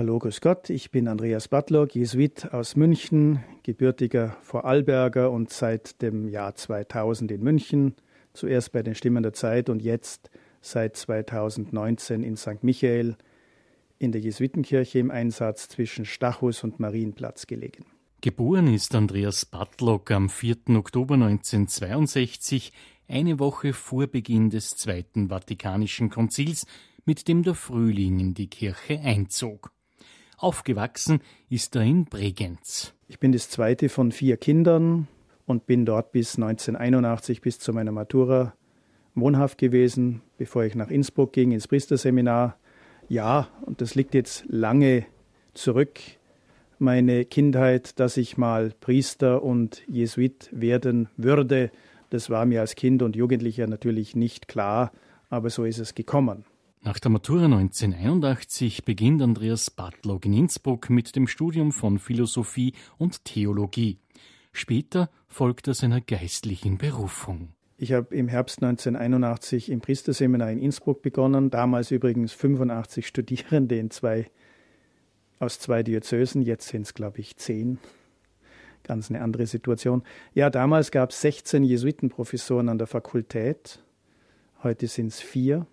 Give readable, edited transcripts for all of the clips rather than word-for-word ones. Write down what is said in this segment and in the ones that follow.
Hallo, grüß Gott, ich bin Andreas Bartlock, Jesuit aus München, gebürtiger Vorarlberger und seit dem Jahr 2000 in München, zuerst bei den Stimmen der Zeit und jetzt seit 2019 in St. Michael in der Jesuitenkirche im Einsatz zwischen Stachus und Marienplatz gelegen. Geboren ist Andreas Bartlock am 4. Oktober 1962, eine Woche vor Beginn des Zweiten Vatikanischen Konzils, mit dem der Frühling in die Kirche einzog. Aufgewachsen ist er in Bregenz. Ich bin das zweite von 4 Kindern und bin dort bis 1981, bis zu meiner Matura, wohnhaft gewesen, bevor ich nach Innsbruck ging, ins Priesterseminar. Ja, und das liegt jetzt lange zurück, meine Kindheit, dass ich mal Priester und Jesuit werden würde. Das war mir als Kind und Jugendlicher natürlich nicht klar, aber so ist es gekommen. Nach der Matura 1981 beginnt Andreas Bartlock in Innsbruck mit dem Studium von Philosophie und Theologie. Später folgt er seiner geistlichen Berufung. Ich habe im Herbst 1981 im Priesterseminar in Innsbruck begonnen, damals übrigens 85 Studierende aus 2 Diözesen, jetzt sind es, glaube ich, 10. Ganz eine andere Situation. Ja, damals gab es 16 Jesuitenprofessoren an der Fakultät, heute sind es 4.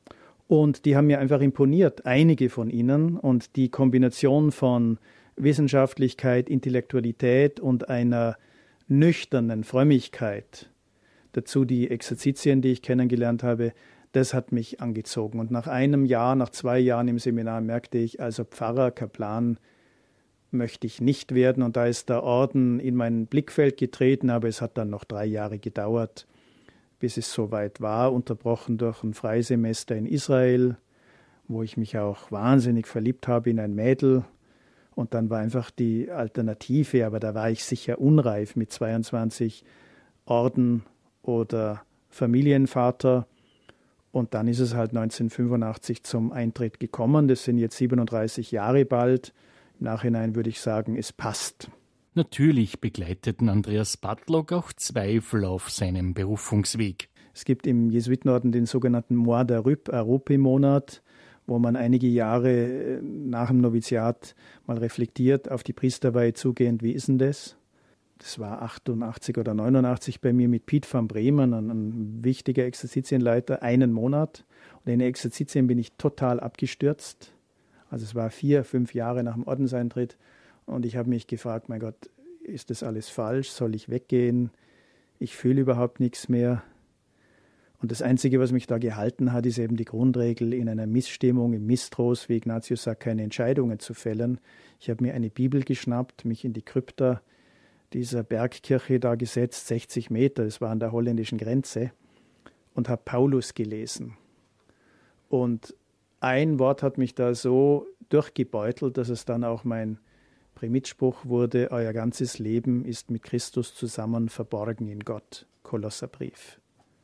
Und die haben mir einfach imponiert, einige von ihnen. Und die Kombination von Wissenschaftlichkeit, Intellektualität und einer nüchternen Frömmigkeit, dazu die Exerzitien, die ich kennengelernt habe, das hat mich angezogen. Und nach einem Jahr, nach 2 Jahren im Seminar merkte ich, also Pfarrer, Kaplan möchte ich nicht werden. Und da ist der Orden in mein Blickfeld getreten, aber es hat dann noch 3 Jahre gedauert, bis es soweit war, unterbrochen durch ein Freisemester in Israel, wo ich mich auch wahnsinnig verliebt habe in ein Mädel. Und dann war einfach die Alternative, aber da war ich sicher unreif mit 22, Orden oder Familienvater. Und dann ist es halt 1985 zum Eintritt gekommen. Das sind jetzt 37 Jahre bald. Im Nachhinein würde ich sagen, es passt. Natürlich begleiteten Andreas Bartlock auch Zweifel auf seinem Berufungsweg. Es gibt im Jesuitenorden den sogenannten Mois d'Arup, Arupi-Monat, wo man einige Jahre nach dem Noviziat mal reflektiert, auf die Priesterweihe zugehend, wie ist denn das? Das war 88 oder 89 bei mir mit Piet van Bremen, ein wichtiger Exerzitienleiter, 1 Monat. Und in den Exerzitien bin ich total abgestürzt. Also es war 4, 5 Jahre nach dem Ordenseintritt. Und ich habe mich gefragt, mein Gott, ist das alles falsch? Soll ich weggehen? Ich fühle überhaupt nichts mehr. Und das Einzige, was mich da gehalten hat, ist eben die Grundregel, in einer Missstimmung, im Misstrauos, wie Ignatius sagt, keine Entscheidungen zu fällen. Ich habe mir eine Bibel geschnappt, mich in die Krypta dieser Bergkirche da gesetzt, 60 Meter, das war an der holländischen Grenze, und habe Paulus gelesen. Und ein Wort hat mich da so durchgebeutelt, dass es dann auch mein Primitspruch wurde: Euer ganzes Leben ist mit Christus zusammen verborgen in Gott. Kolosserbrief.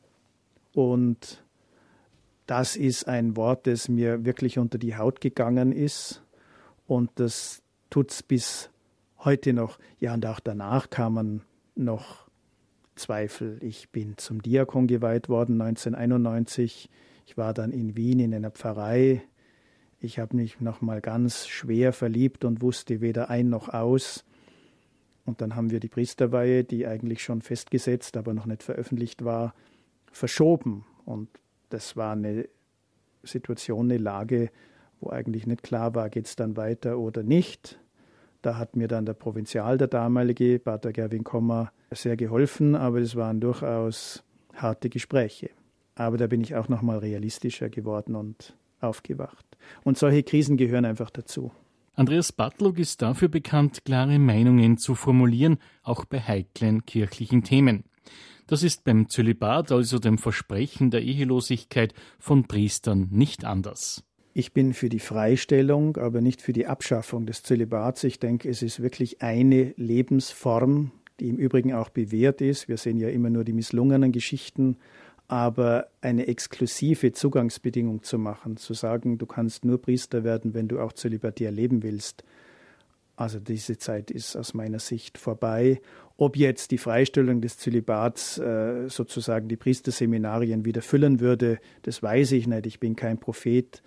Und das ist ein Wort, das mir wirklich unter die Haut gegangen ist. Und das tut es bis heute noch. Ja, und auch danach kamen noch Zweifel. Ich bin zum Diakon geweiht worden 1991. Ich war dann in Wien in einer Pfarrei. Ich habe mich noch mal ganz schwer verliebt und wusste weder ein noch aus. Und dann haben wir die Priesterweihe, die eigentlich schon festgesetzt, aber noch nicht veröffentlicht war, verschoben. Und das war eine Situation, eine Lage, wo eigentlich nicht klar war, geht es dann weiter oder nicht. Da hat mir dann der Provinzial, der damalige, Pater Gerwin Kommer, sehr geholfen, aber es waren durchaus harte Gespräche. Aber da bin ich auch noch mal realistischer geworden und aufgewacht. Und solche Krisen gehören einfach dazu. Andreas Bartlock ist dafür bekannt, klare Meinungen zu formulieren, auch bei heiklen kirchlichen Themen. Das ist beim Zölibat, also dem Versprechen der Ehelosigkeit von Priestern, nicht anders. Ich bin für die Freistellung, aber nicht für die Abschaffung des Zölibats. Ich denke, es ist wirklich eine Lebensform, die im Übrigen auch bewährt ist. Wir sehen ja immer nur die misslungenen Geschichten, aber eine exklusive Zugangsbedingung zu machen, zu sagen, du kannst nur Priester werden, wenn du auch zölibatär leben willst. Also diese Zeit ist aus meiner Sicht vorbei. Ob jetzt die Freistellung des Zölibats sozusagen die Priesterseminarien wieder füllen würde, das weiß ich nicht. Ich bin kein Prophet.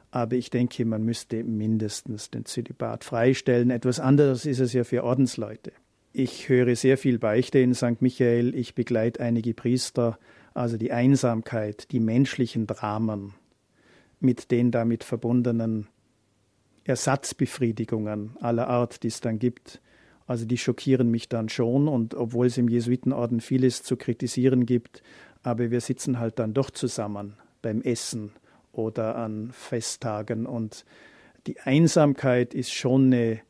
Aber ich denke, man müsste mindestens den Zölibat freistellen. Etwas anderes ist es ja für Ordensleute. Ich höre sehr viel Beichte in St. Michael. Ich begleite einige Priester. Also die Einsamkeit, die menschlichen Dramen mit den damit verbundenen Ersatzbefriedigungen aller Art, die es dann gibt. Also die schockieren mich dann schon. Und obwohl es im Jesuitenorden vieles zu kritisieren gibt, aber wir sitzen halt dann doch zusammen beim Essen oder an Festtagen. Und die Einsamkeit ist schon ein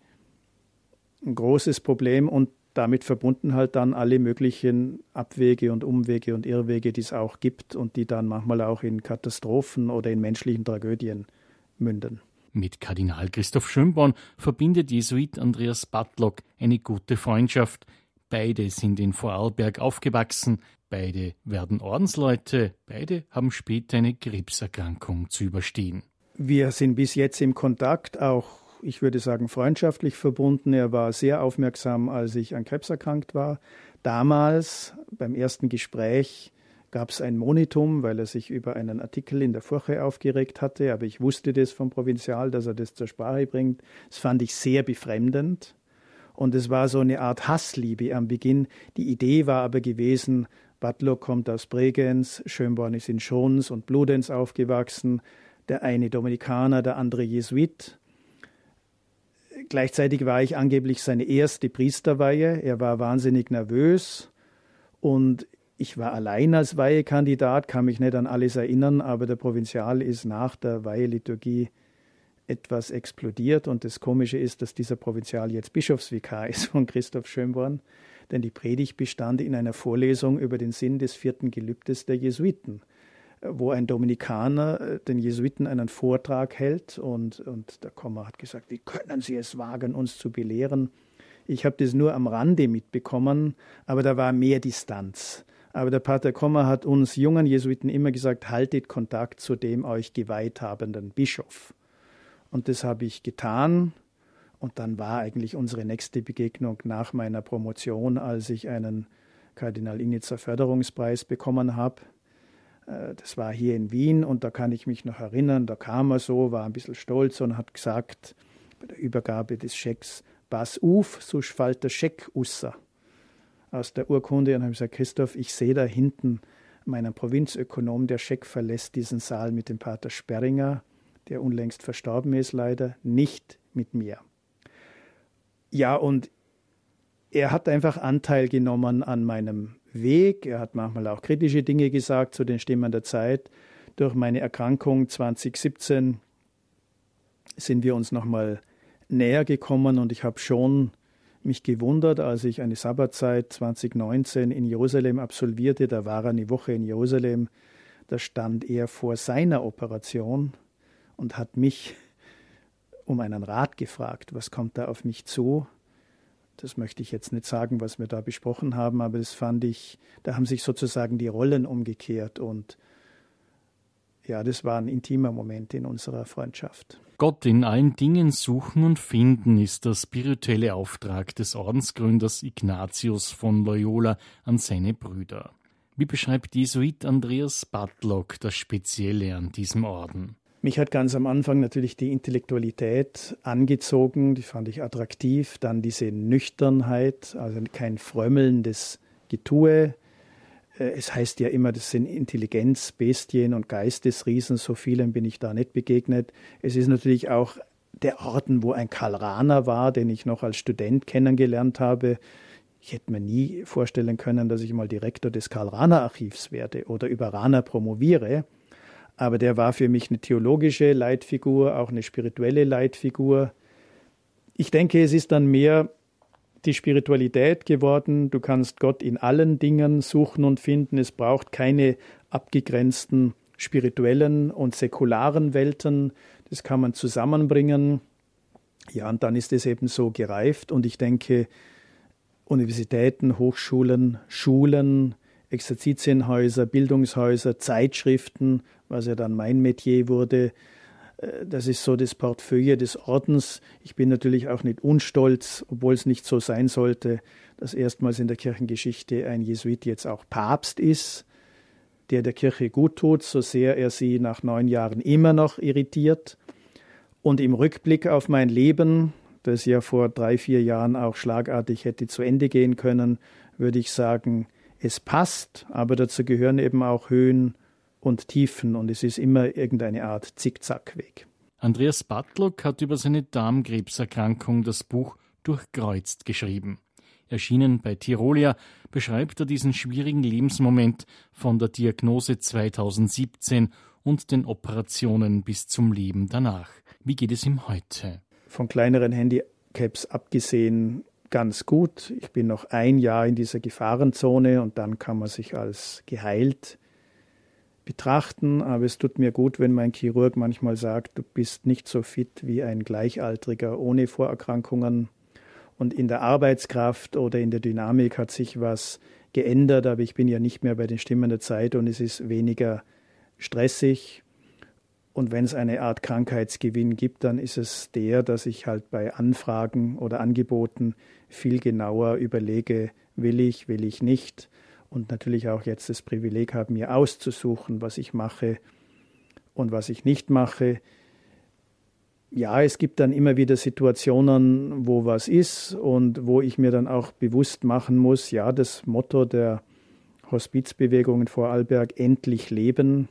großes Problem und damit verbunden halt dann alle möglichen Abwege und Umwege und Irrwege, die es auch gibt und die dann manchmal auch in Katastrophen oder in menschlichen Tragödien münden. Mit Kardinal Christoph Schönborn verbindet Jesuit Andreas Batlock eine gute Freundschaft. Beide sind in Vorarlberg aufgewachsen, beide werden Ordensleute, beide haben später eine Krebserkrankung zu überstehen. Wir sind bis jetzt im Kontakt, auch, ich würde sagen, freundschaftlich verbunden. Er war sehr aufmerksam, als ich an Krebs erkrankt war. Damals, beim ersten Gespräch, gab es ein Monitum, weil er sich über einen Artikel in der Furche aufgeregt hatte. Aber ich wusste das vom Provinzial, dass er das zur Sprache bringt. Das fand ich sehr befremdend. Und es war so eine Art Hassliebe am Beginn. Die Idee war aber gewesen, Batlock kommt aus Bregenz, Schönborn ist in Schons und Bludenz aufgewachsen, der eine Dominikaner, der andere Jesuit. Gleichzeitig war ich angeblich seine erste Priesterweihe. Er war wahnsinnig nervös und ich war allein als Weihekandidat, kann mich nicht an alles erinnern, aber der Provinzial ist nach der Weiheliturgie etwas explodiert. Und das Komische ist, dass dieser Provinzial jetzt Bischofsvikar ist von Christoph Schönborn, denn die Predigt bestand in einer Vorlesung über den Sinn des 4. Gelübdes der Jesuiten, wo ein Dominikaner den Jesuiten einen Vortrag hält und der Kommer hat gesagt, wie können Sie es wagen, uns zu belehren? Ich habe das nur am Rande mitbekommen, aber da war mehr Distanz. Aber der Pater Kommer hat uns jungen Jesuiten immer gesagt, haltet Kontakt zu dem euch geweiht habenden Bischof. Und das habe ich getan. Und dann war eigentlich unsere nächste Begegnung nach meiner Promotion, als ich einen Kardinal-Initzer Förderungspreis bekommen habe. Das war hier in Wien und da kann ich mich noch erinnern, da kam er so, war ein bisschen stolz und hat gesagt, bei der Übergabe des Schecks, pass auf, so fällt der Scheck ausser. Aus der Urkunde und habe gesagt, Christoph, ich sehe da hinten meinen Provinzökonom, der Scheck verlässt diesen Saal mit dem Pater Sperringer, der unlängst verstorben ist leider, nicht mit mir. Ja, und er hat einfach Anteil genommen an meinem Weg. Er hat manchmal auch kritische Dinge gesagt zu den Stimmen der Zeit. Durch meine Erkrankung 2017 sind wir uns nochmal näher gekommen und ich habe schon mich gewundert, als ich eine Sabbatzeit 2019 in Jerusalem absolvierte. Da war er eine Woche in Jerusalem. Da stand er vor seiner Operation und hat mich um einen Rat gefragt. Was kommt da auf mich zu? Das möchte ich jetzt nicht sagen, was wir da besprochen haben, aber das fand ich, da haben sich sozusagen die Rollen umgekehrt und ja, das war ein intimer Moment in unserer Freundschaft. Gott in allen Dingen suchen und finden ist der spirituelle Auftrag des Ordensgründers Ignatius von Loyola an seine Brüder. Wie beschreibt Jesuit Andreas Batlock das Spezielle an diesem Orden? Mich hat ganz am Anfang natürlich die Intellektualität angezogen, die fand ich attraktiv. Dann diese Nüchternheit, also kein frömmelndes Getue. Es heißt ja immer, das sind Intelligenzbestien und Geistesriesen, so vielen bin ich da nicht begegnet. Es ist natürlich auch der Orden, wo ein Karl Rahner war, den ich noch als Student kennengelernt habe. Ich hätte mir nie vorstellen können, dass ich mal Direktor des Karl-Rahner-Archivs werde oder über Rahner promoviere. Aber der war für mich eine theologische Leitfigur, auch eine spirituelle Leitfigur. Ich denke, es ist dann mehr die Spiritualität geworden. Du kannst Gott in allen Dingen suchen und finden. Es braucht keine abgegrenzten spirituellen und säkularen Welten. Das kann man zusammenbringen. Ja, und dann ist es eben so gereift. Und ich denke, Universitäten, Hochschulen, Schulen, Exerzitienhäuser, Bildungshäuser, Zeitschriften, was ja dann mein Metier wurde, das ist so das Portfolio des Ordens. Ich bin natürlich auch nicht unstolz, obwohl es nicht so sein sollte, dass erstmals in der Kirchengeschichte ein Jesuit jetzt auch Papst ist. der der Kirche gut tut, so sehr er sie nach 9 Jahren immer noch irritiert. Und im Rückblick auf mein Leben, das ja vor 3, 4 Jahren auch schlagartig hätte zu Ende gehen können, würde ich sagen, es passt, aber dazu gehören eben auch Höhen und Tiefen und es ist immer irgendeine Art Zickzackweg. Andreas Batlock hat über seine Darmkrebserkrankung das Buch Durchkreuzt geschrieben. Erschienen bei Tirolia beschreibt er diesen schwierigen Lebensmoment von der Diagnose 2017 und den Operationen bis zum Leben danach. Wie geht es ihm heute? Von kleineren Handicaps abgesehen ganz gut. Ich bin noch 1 Jahr in dieser Gefahrenzone und dann kann man sich als geheilt betrachten. Aber es tut mir gut, wenn mein Chirurg manchmal sagt, du bist nicht so fit wie ein Gleichaltriger ohne Vorerkrankungen. Und in der Arbeitskraft oder in der Dynamik hat sich was geändert, aber ich bin ja nicht mehr bei den Stimmen der Zeit und es ist weniger stressig. Und wenn es eine Art Krankheitsgewinn gibt, dann ist es der, dass ich halt bei Anfragen oder Angeboten viel genauer überlege, will ich nicht. Und natürlich auch jetzt das Privileg habe, mir auszusuchen, was ich mache und was ich nicht mache. Ja, es gibt dann immer wieder Situationen, wo was ist und wo ich mir dann auch bewusst machen muss, ja, das Motto der Hospizbewegung in Vorarlberg, endlich leben,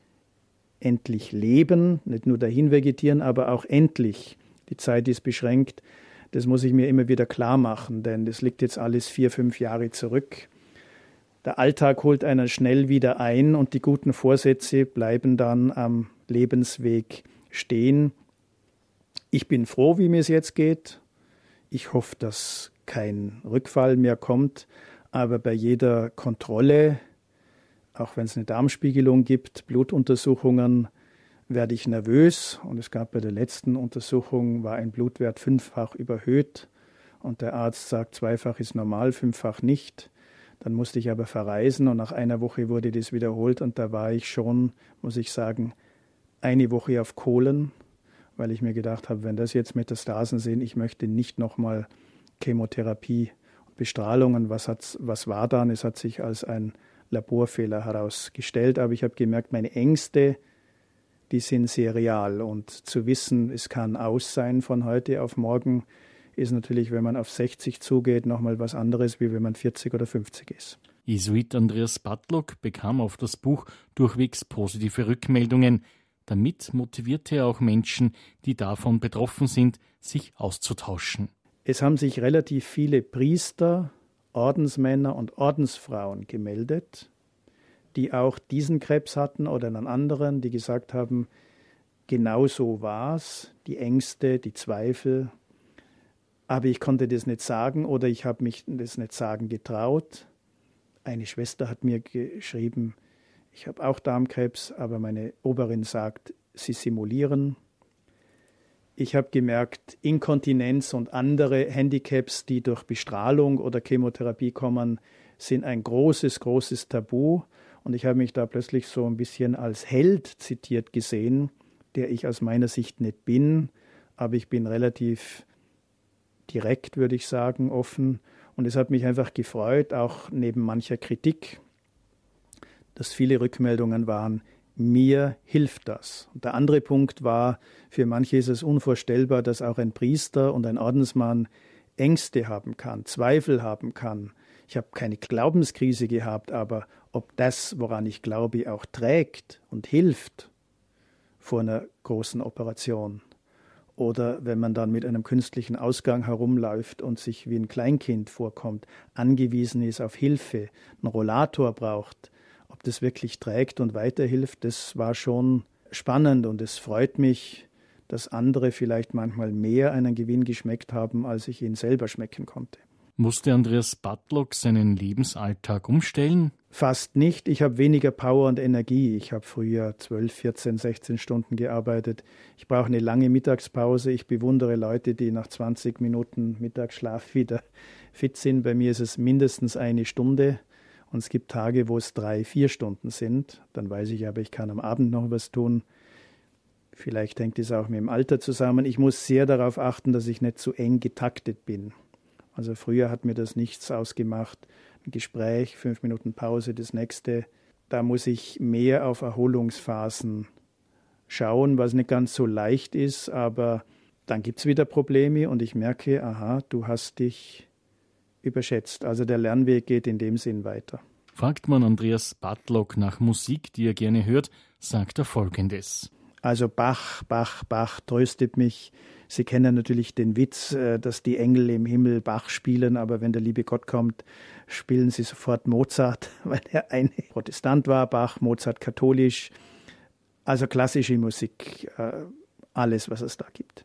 nicht nur dahin vegetieren, aber auch endlich. Die Zeit ist beschränkt, das muss ich mir immer wieder klar machen, denn das liegt jetzt alles 4, 5 Jahre zurück. Der Alltag holt einen schnell wieder ein und die guten Vorsätze bleiben dann am Lebensweg stehen. Ich bin froh, wie mir es jetzt geht. Ich hoffe, dass kein Rückfall mehr kommt. Aber bei jeder Kontrolle, auch wenn es eine Darmspiegelung gibt, Blutuntersuchungen, werde ich nervös. Und es gab bei der letzten Untersuchung, war ein Blutwert 5-fach überhöht. Und der Arzt sagt, 2-fach ist normal, 5-fach nicht. Dann musste ich aber verreisen und nach einer Woche wurde das wiederholt. Und da war ich schon, muss ich sagen, 1 Woche auf Kohlen, weil ich mir gedacht habe, wenn das jetzt Metastasen sind, ich möchte nicht nochmal Chemotherapie und Bestrahlungen. Was war dann? Es hat sich als ein Laborfehler herausgestellt, aber ich habe gemerkt, meine Ängste, die sind sehr real und zu wissen, es kann aus sein von heute auf morgen, ist natürlich, wenn man auf 60 zugeht, nochmal was anderes, wie wenn man 40 oder 50 ist. Jesuit Andreas Batlock bekam auf das Buch durchwegs positive Rückmeldungen. Damit motivierte er auch Menschen, die davon betroffen sind, sich auszutauschen. Es haben sich relativ viele Priester, Ordensmänner und Ordensfrauen gemeldet, die auch diesen Krebs hatten oder einen anderen, die gesagt haben, genau so war es, die Ängste, die Zweifel. Aber ich konnte das nicht sagen oder ich habe mich das nicht sagen getraut. Eine Schwester hat mir geschrieben, ich habe auch Darmkrebs, aber meine Oberin sagt, sie simulieren. Ich habe gemerkt, Inkontinenz und andere Handicaps, die durch Bestrahlung oder Chemotherapie kommen, sind ein großes, großes Tabu. Und ich habe mich da plötzlich so ein bisschen als Held zitiert gesehen, der ich aus meiner Sicht nicht bin. Aber ich bin relativ direkt, würde ich sagen, offen. Und es hat mich einfach gefreut, auch neben mancher Kritik, dass viele Rückmeldungen waren, mir hilft das. Und der andere Punkt war, für manche ist es unvorstellbar, dass auch ein Priester und ein Ordensmann Ängste haben kann, Zweifel haben kann. Ich habe keine Glaubenskrise gehabt, aber ob das, woran ich glaube, auch trägt und hilft vor einer großen Operation. Oder wenn man dann mit einem künstlichen Ausgang herumläuft und sich wie ein Kleinkind vorkommt, angewiesen ist auf Hilfe, einen Rollator braucht, ob das wirklich trägt und weiterhilft, das war schon spannend und es freut mich, dass andere vielleicht manchmal mehr einen Gewinn geschmeckt haben, als ich ihn selber schmecken konnte. Musste Andreas Batlock seinen Lebensalltag umstellen? Fast nicht. Ich habe weniger Power und Energie. Ich habe früher 12, 14, 16 Stunden gearbeitet. Ich brauche eine lange Mittagspause. Ich bewundere Leute, die nach 20 Minuten Mittagsschlaf wieder fit sind. Bei mir ist es mindestens 1 Stunde. Und es gibt Tage, wo es 3, 4 Stunden sind. Dann weiß ich aber, ich kann am Abend noch was tun. Vielleicht hängt es auch mit dem Alter zusammen. Ich muss sehr darauf achten, dass ich nicht zu eng getaktet bin. Also früher hat mir das nichts ausgemacht. Ein Gespräch, 5 Minuten Pause, das nächste. Da muss ich mehr auf Erholungsphasen schauen, was nicht ganz so leicht ist, aber dann gibt es wieder Probleme und ich merke, aha, du hast dich überschätzt. Also der Lernweg geht in dem Sinn weiter. Fragt man Andreas Batlock nach Musik, die er gerne hört, sagt er Folgendes. Also Bach tröstet mich. Sie kennen natürlich den Witz, dass die Engel im Himmel Bach spielen, aber wenn der liebe Gott kommt, spielen sie sofort Mozart, weil er ein Protestant war, Bach, Mozart katholisch. Also klassische Musik, alles, was es da gibt.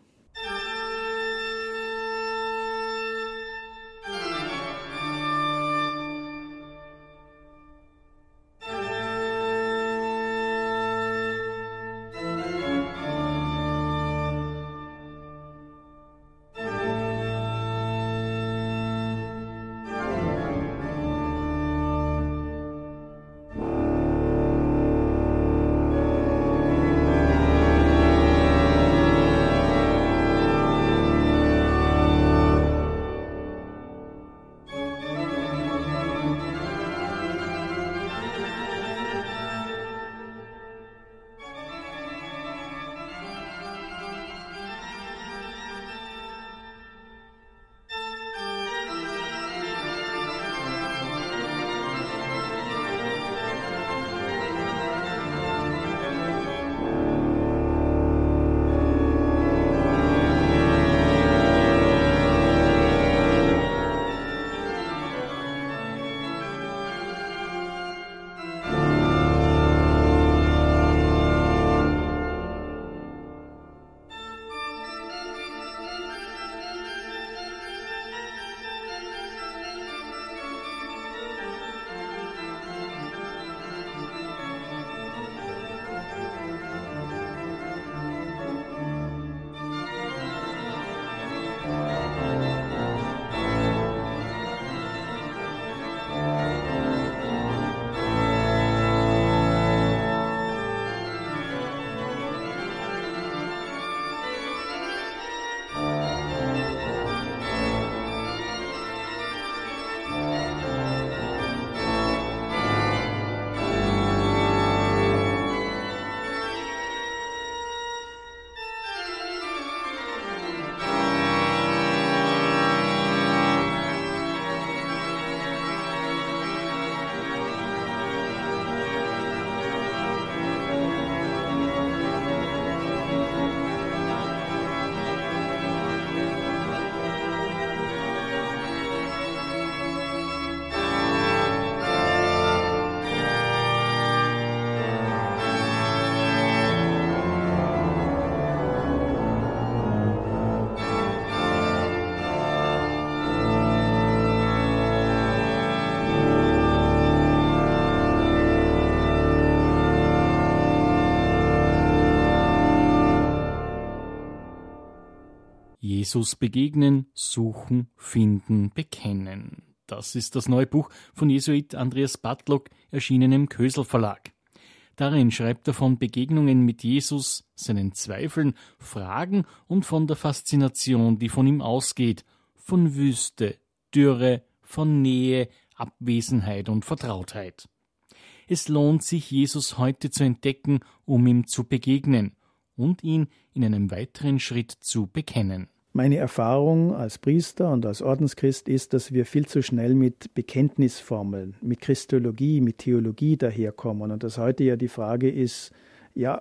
Jesus begegnen, suchen, finden, bekennen. Das ist das neue Buch von Jesuit Andreas Batlock, erschienen im Kösel Verlag. Darin schreibt er von Begegnungen mit Jesus, seinen Zweifeln, Fragen und von der Faszination, die von ihm ausgeht, von Wüste, Dürre, von Nähe, Abwesenheit und Vertrautheit. Es lohnt sich, Jesus heute zu entdecken, um ihm zu begegnen und ihn in einem weiteren Schritt zu bekennen. Meine Erfahrung als Priester und als Ordenschrist ist, dass wir viel zu schnell mit Bekenntnisformeln, mit Christologie, mit Theologie daherkommen und dass heute ja die Frage ist, ja,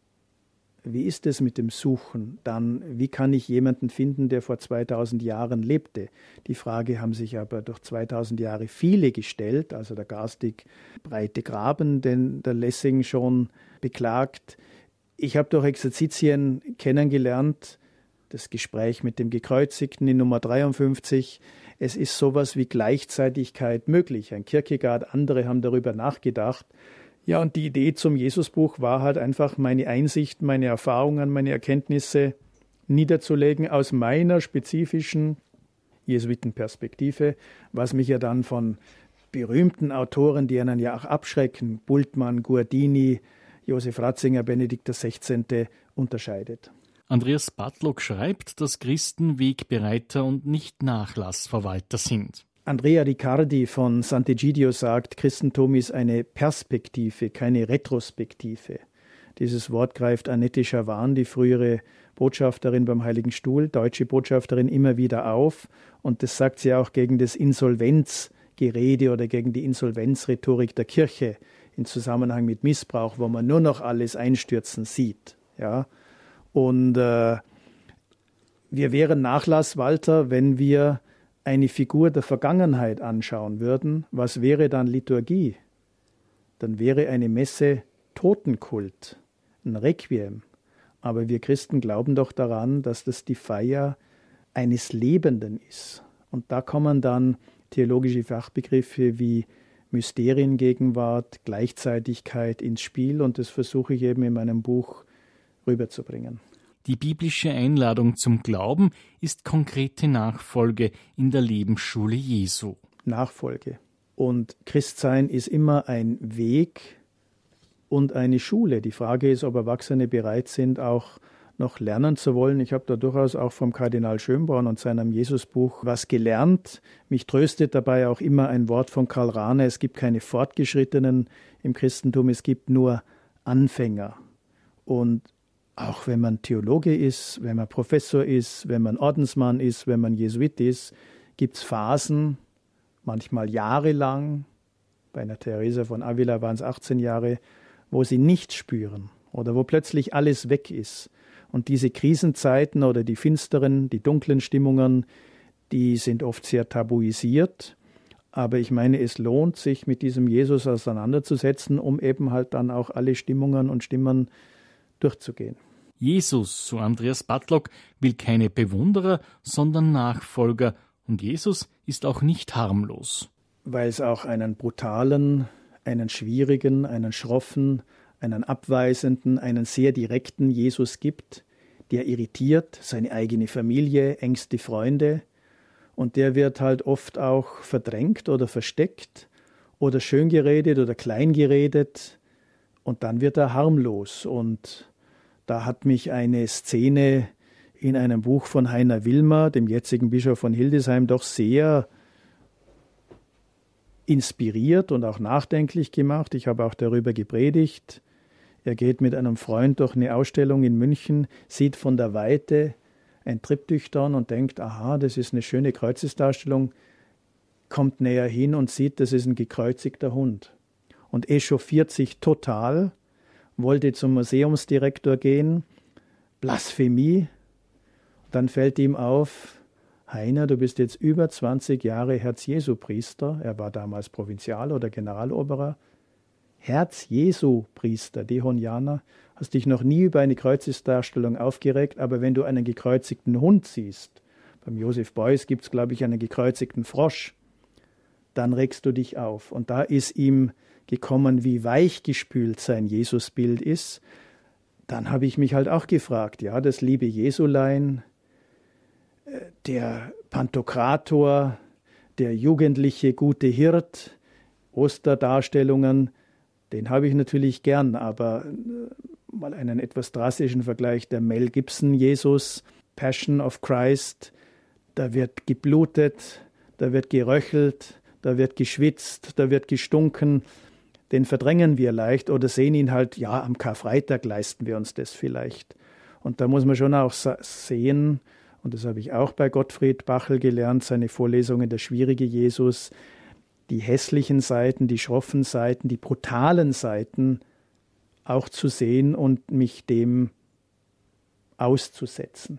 wie ist es mit dem Suchen? Dann, wie kann ich jemanden finden, der vor 2000 Jahren lebte? Die Frage haben sich aber durch 2000 Jahre viele gestellt, also der garstig breite Graben, den der Lessing schon beklagt. Ich habe durch Exerzitien kennengelernt, das Gespräch mit dem Gekreuzigten in Nummer 53, es ist sowas wie Gleichzeitigkeit möglich. Ein Kierkegaard, andere haben darüber nachgedacht. Ja, und die Idee zum Jesusbuch war halt einfach, meine Einsichten, meine Erfahrungen, meine Erkenntnisse niederzulegen aus meiner spezifischen Jesuitenperspektive, was mich ja dann von berühmten Autoren, die einen ja auch abschrecken, Bultmann, Guardini, Josef Ratzinger, Benedikt XVI. Unterscheidet. Andreas Batlock schreibt, dass Christen Wegbereiter und nicht Nachlassverwalter sind. Andrea Riccardi von Sant'Egidio sagt, Christentum ist eine Perspektive, keine Retrospektive. Dieses Wort greift Annette Schawan, die frühere Botschafterin beim Heiligen Stuhl, deutsche Botschafterin, immer wieder auf. Und das sagt sie auch gegen das Insolvenzgerede oder gegen die Insolvenzrhetorik der Kirche im Zusammenhang mit Missbrauch, wo man nur noch alles einstürzen sieht. Ja? Und wir wären Nachlass, Walter, wenn wir eine Figur der Vergangenheit anschauen würden. Was wäre dann Liturgie? Dann wäre eine Messe Totenkult, ein Requiem. Aber wir Christen glauben doch daran, dass das die Feier eines Lebenden ist. Und da kommen dann theologische Fachbegriffe wie Mysteriengegenwart, Gleichzeitigkeit ins Spiel. Und das versuche ich eben in meinem Buch rüberzubringen. Die biblische Einladung zum Glauben ist konkrete Nachfolge in der Lebensschule Jesu. Nachfolge. Und Christsein ist immer ein Weg und eine Schule. Die Frage ist, ob Erwachsene bereit sind, auch noch lernen zu wollen. Ich habe da durchaus auch vom Kardinal Schönborn und seinem Jesusbuch was gelernt. Mich tröstet dabei auch immer ein Wort von Karl Rahner: Es gibt keine Fortgeschrittenen im Christentum, es gibt nur Anfänger. Und auch wenn man Theologe ist, wenn man Professor ist, wenn man Ordensmann ist, wenn man Jesuit ist, gibt es Phasen, manchmal jahrelang, bei einer Teresa von Avila waren es 18 Jahre, wo sie nichts spüren oder wo plötzlich alles weg ist. Und diese Krisenzeiten oder die finsteren, die dunklen Stimmungen, die sind oft sehr tabuisiert. Aber ich meine, es lohnt sich, mit diesem Jesus auseinanderzusetzen, um eben halt dann auch alle Stimmungen und Stimmen durchzugehen. Jesus, so Andreas Batlock, will keine Bewunderer, sondern Nachfolger. Und Jesus ist auch nicht harmlos. Weil es auch einen brutalen, einen schwierigen, einen schroffen, einen abweisenden, einen sehr direkten Jesus gibt, der irritiert seine eigene Familie, engste Freunde. Und der wird halt oft auch verdrängt oder versteckt oder schön geredet oder klein geredet. Und dann wird er harmlos. Und da hat mich eine Szene in einem Buch von Heiner Wilmer, dem jetzigen Bischof von Hildesheim, doch sehr inspiriert und auch nachdenklich gemacht. Ich habe auch darüber gepredigt. Er geht mit einem Freund durch eine Ausstellung in München, sieht von der Weite ein Triptychon und denkt, aha, das ist eine schöne Kreuzesdarstellung, kommt näher hin und sieht, das ist ein gekreuzigter Hund. Und echauffiert sich total, wollte zum Museumsdirektor gehen, Blasphemie. Dann fällt ihm auf, Heiner, du bist jetzt über 20 Jahre Herz-Jesu-Priester. Er war damals Provinzial oder Generaloberer. Herz-Jesu-Priester, Dehonianer, hast dich noch nie über eine Kreuzesdarstellung aufgeregt, aber wenn du einen gekreuzigten Hund siehst, beim Josef Beuys gibt es, glaube ich, einen gekreuzigten Frosch, dann regst du dich auf. Und da ist ihm gekommen, wie weichgespült sein Jesusbild ist. Dann habe ich mich halt auch gefragt, ja, das liebe Jesulein, der Pantokrator, der jugendliche gute Hirt, Osterdarstellungen, den habe ich natürlich gern, aber mal einen etwas drastischen Vergleich, der Mel Gibson Jesus, Passion of Christ, da wird geblutet, da wird geröchelt, da wird geschwitzt, da wird gestunken, den verdrängen wir leicht oder sehen ihn halt, ja, am Karfreitag leisten wir uns das vielleicht. Und da muss man schon auch sehen, und das habe ich auch bei Gottfried Bachel gelernt, seine Vorlesungen Der schwierige Jesus, die hässlichen Seiten, die schroffen Seiten, die brutalen Seiten auch zu sehen und mich dem auszusetzen.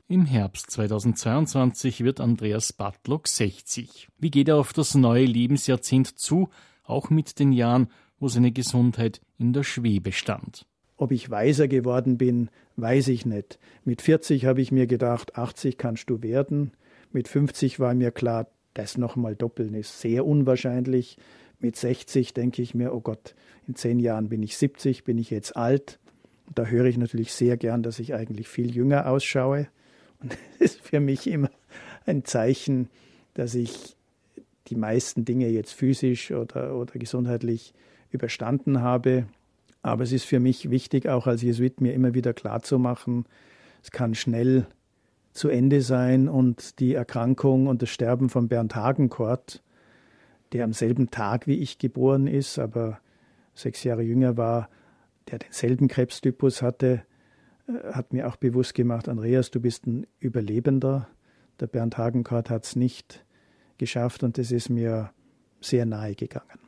Im Herbst 2022 wird Andreas Batlock 60. Wie geht er auf das neue Lebensjahrzehnt zu, auch mit den Jahren, wo seine Gesundheit in der Schwebe stand? Ob ich weiser geworden bin, weiß ich nicht. Mit 40 habe ich mir gedacht, 80 kannst du werden. Mit 50 war mir klar, das nochmal doppeln ist sehr unwahrscheinlich. Mit 60 denke ich mir, oh Gott, in 10 Jahren bin ich 70, bin ich jetzt alt. Und da höre ich natürlich sehr gern, dass ich eigentlich viel jünger ausschaue. Und das ist für mich immer ein Zeichen, dass ich die meisten Dinge jetzt physisch oder gesundheitlich überstanden habe. Aber es ist für mich wichtig, auch als Jesuit mir immer wieder klarzumachen, es kann schnell zu Ende sein. Und die Erkrankung und das Sterben von Bernd Hagenkort, der am selben Tag wie ich geboren ist, aber 6 Jahre jünger war, der denselben Krebstypus hatte, hat mir auch bewusst gemacht, Andreas, du bist ein Überlebender. Der Bernd Hagenkort hat es nicht geschafft und das ist mir sehr nahe gegangen.